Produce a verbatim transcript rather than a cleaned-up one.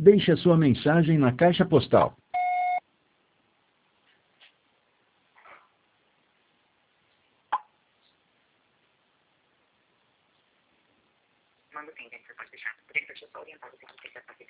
Deixe a sua mensagem na caixa postal. Manda sim, gente, você pode deixar. Por isso, deixa eu só orientar você que você quer fazer